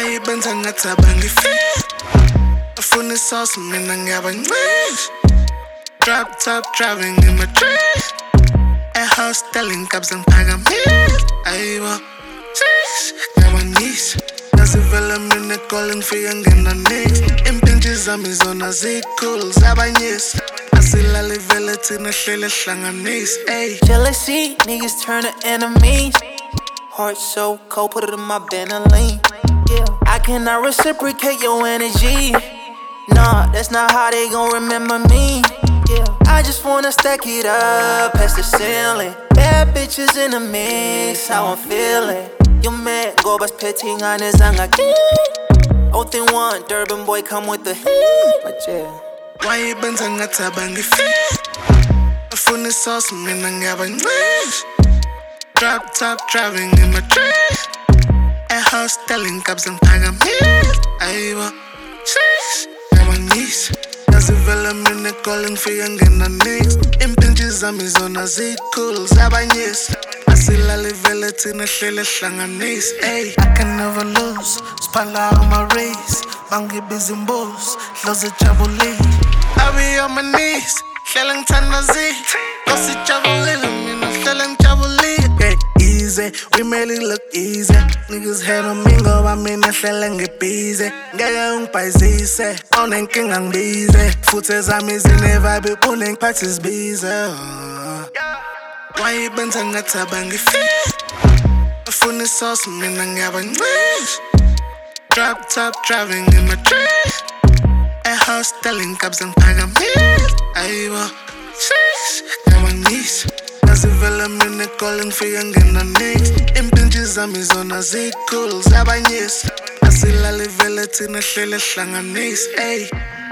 Wayibenza ngathi abangifile afuna isauce mina ngiyabancisa. Drop top driving in my dream. A house telling cabs and pagamiz. Ayibo ngiyabangisa nasivela mina calling fika ngena next. Impintshi zami zona zikhulu zabanyisa asilale vele thina hlele hlanganisa. Jealousy, niggas turn to enemies. Heart so cold, put it in my Bentley. Yeah, I cannot reciprocate your energy. Nah, that's not how they gon' remember me. Yeah, I just wanna stack it up past the ceiling. Bad bitches in the mix, how I'm feeling. Your man go bas petting on his angaki. Oath in one, Durban boy come with the heat. But yeah, wayibenza ngathi abangifile afuna isauce mina ngiyabancisa. Drop top driving in my dream. A house telling cabs and pagamiz. Ayibo ngiyabangisa nasivela mina calling fika ngena next. Impintshi zami zona zikhulu zabanyisa asilale vele thina hlele hlanganisa. I can never lose, spala on my race. Bangibiza imbuzi, dlozi jabulile. I be on my knees, hlele ngithanda zi osijabulile mina hlele ngijabulile. Easy, we made it look easy. Niggas had on me ngoba mina hlele ngibhize. Ngeke ungibhayizise, awunenkinga ngibize. Futhi zami zine-vibe unengiphathi zibize. Wayibenza ngathi abangifile afuna isauce mina ngiyabancisa. Drop top driving in my dream. A house telling cabs and pagamiz. Ayibo ngiyabangisa nasivela mina calling fika ngena next. Impintshi zami zona zikhulu zabanyisa asilale vele thina hlele hlanganisa.